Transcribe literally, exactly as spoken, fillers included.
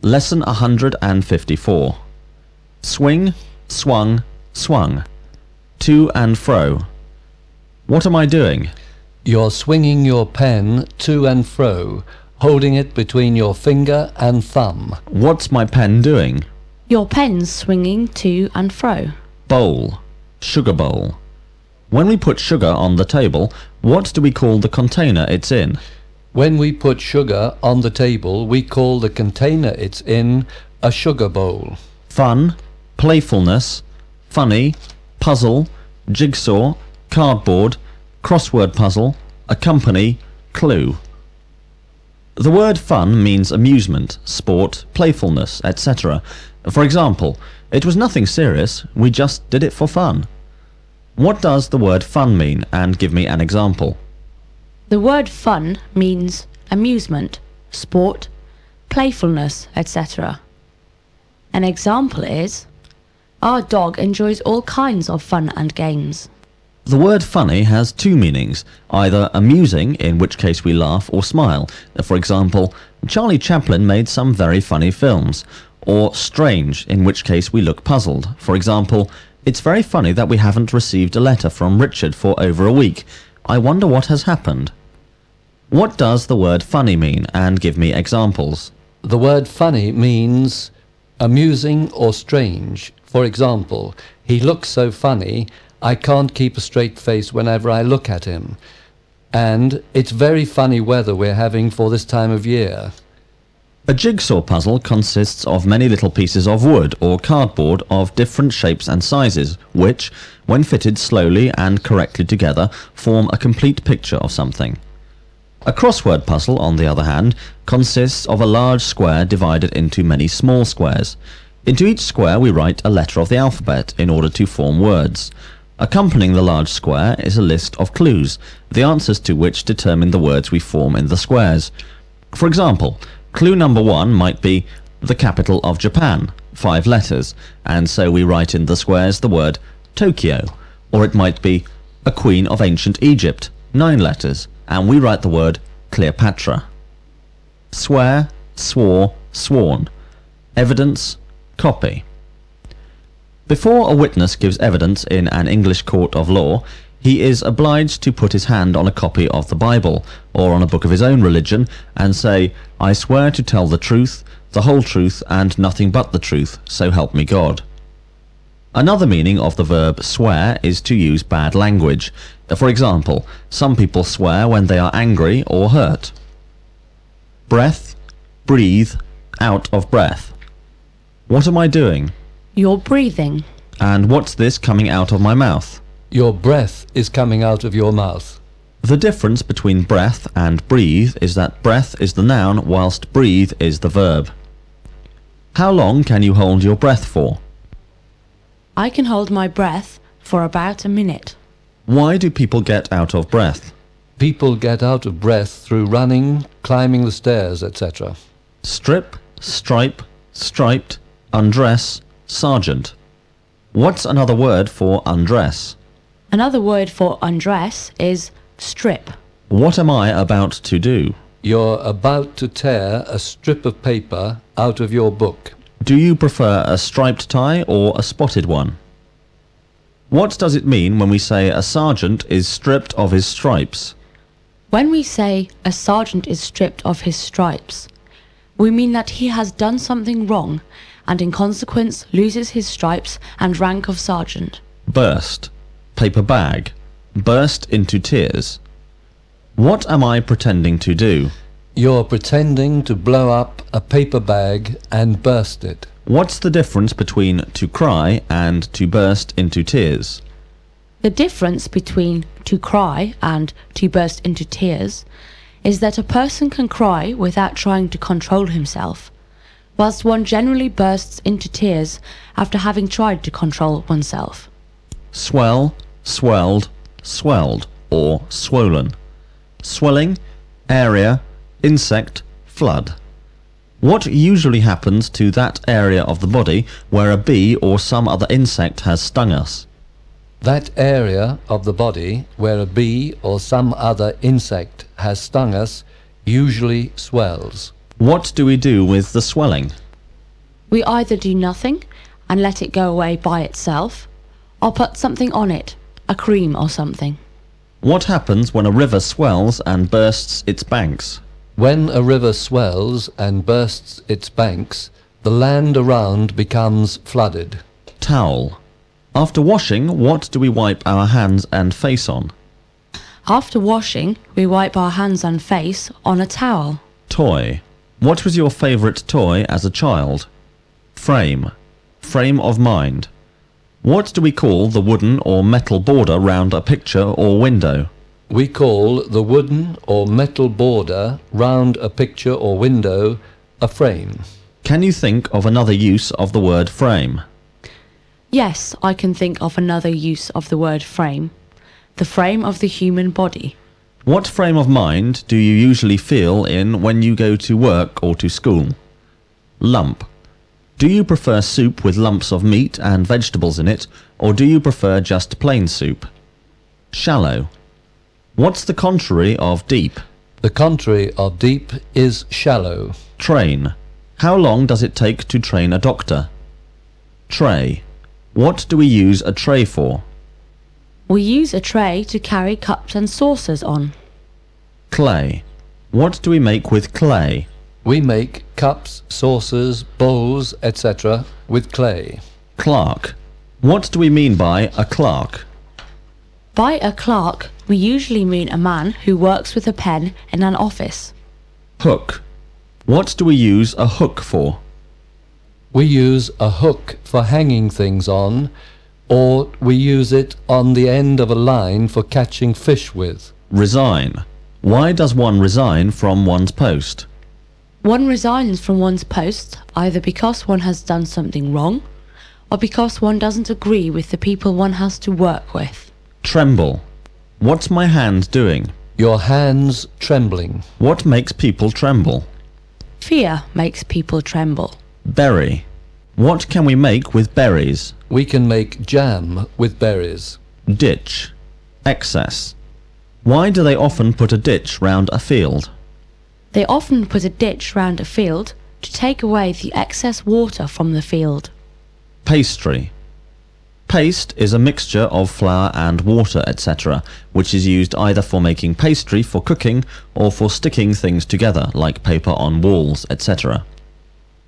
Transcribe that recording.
Lesson one hundred fifty-four. Swing, swung, swung. To and fro. What am I doing? You're swinging your pen to and fro, holding it between your finger and thumb. What's my pen doing? Your pen's swinging to and fro. Bowl. Sugar bowl. When we put sugar on the table, what do we call the container it's in? When we put sugar on the table, we call the container it's in a sugar bowl. Fun, playfulness, funny, puzzle, jigsaw, cardboard, crossword puzzle, accompany, clue. The word fun means amusement, sport, playfulness, et cetera. For example, it was nothing serious, we just did it for fun. What does the word fun mean, and give me an example? The word fun means amusement, sport, playfulness, et cetera. An example is, our dog enjoys all kinds of fun and games. The word funny has two meanings, either amusing, in which case we laugh or smile. For example, Charlie Chaplin made some very funny films. Or strange, in which case we look puzzled. For example, it's very funny that we haven't received a letter from Richard for over a week. I wonder what has happened. What does the word funny mean, and give me examples? The word funny means amusing or strange. For example, he looks so funny, I can't keep a straight face whenever I look at him. And it's very funny weather we're having for this time of year. A jigsaw puzzle consists of many little pieces of wood or cardboard of different shapes and sizes, which, when fitted slowly and correctly together, form a complete picture of something. A crossword puzzle, on the other hand, consists of a large square divided into many small squares. Into each square we write a letter of the alphabet in order to form words. Accompanying the large square is a list of clues, the answers to which determine the words we form in the squares. For example, clue number one might be the capital of Japan, five letters, and so we write in the squares the word Tokyo. Or it might be a queen of ancient Egypt, nine letters, and we write the word Cleopatra. Swear, swore, sworn. Evidence, copy. Before a witness gives evidence in an English court of law, he is obliged to put his hand on a copy of the Bible, or on a book of his own religion, and say, I swear to tell the truth, the whole truth, and nothing but the truth, so help me God. Another meaning of the verb swear is to use bad language. For example, some people swear when they are angry or hurt. Breath, breathe, out of breath. What am I doing? You're breathing. And what's this coming out of my mouth? Your breath is coming out of your mouth. The difference between breath and breathe is that breath is the noun whilst breathe is the verb. How long can you hold your breath for? I can hold my breath for about a minute. Why do people get out of breath? People get out of breath through running, climbing the stairs, et cetera. Strip, stripe, striped, undress, sergeant. What's another word for undress? Another word for undress is strip. What am I about to do? You're about to tear a strip of paper out of your book. Do you prefer a striped tie or a spotted one? What does it mean when we say a sergeant is stripped of his stripes? When we say a sergeant is stripped of his stripes, we mean that he has done something wrong and in consequence loses his stripes and rank of sergeant. Burst. Paper bag. Burst into tears. What am I pretending to do? You're pretending to blow up a paper bag and burst it. What's the difference between to cry and to burst into tears? The difference between to cry and to burst into tears is that a person can cry without trying to control himself, whilst one generally bursts into tears after having tried to control oneself. Swell, swelled, swelled, or swollen. Swelling, area, insect, flood. What usually happens to that area of the body where a bee or some other insect has stung us? That area of the body where a bee or some other insect has stung us usually swells. What do we do with the swelling? We either do nothing and let it go away by itself, or put something on it, a cream or something. What happens when a river swells and bursts its banks? When a river swells and bursts its banks, the land around becomes flooded. Towel. After washing, what do we wipe our hands and face on? After washing, we wipe our hands and face on a towel. Toy. What was your favourite toy as a child? Frame. Frame of mind. What do we call the wooden or metal border round a picture or window? We call the wooden or metal border round a picture or window a frame. Can you think of another use of the word frame? Yes, I can think of another use of the word frame. The frame of the human body. What frame of mind do you usually feel in when you go to work or to school? Lump. Do you prefer soup with lumps of meat and vegetables in it, or do you prefer just plain soup? Shallow. What's the contrary of deep? The contrary of deep is shallow. Train. How long does it take to train a doctor? Tray. What do we use a tray for? We use a tray to carry cups and saucers on. Clay. What do we make with clay? We make cups, saucers, bowls, et cetera with clay. Clerk. What do we mean by a clerk? By a clerk, we usually mean a man who works with a pen in an office. Hook. What do we use a hook for? We use a hook for hanging things on, or we use it on the end of a line for catching fish with. Resign. Why does one resign from one's post? One resigns from one's post either because one has done something wrong, or because one doesn't agree with the people one has to work with. Tremble. What's my hand doing? Your hands trembling. What makes people tremble? Fear makes people tremble. Berry. What can we make with berries? We can make jam with berries. Ditch. Excess. Why do they often put a ditch round a field? They often put a ditch round a field to take away the excess water from the field. Pastry. Paste is a mixture of flour and water, et cetera, which is used either for making pastry for cooking or for sticking things together, like paper on walls, et cetera.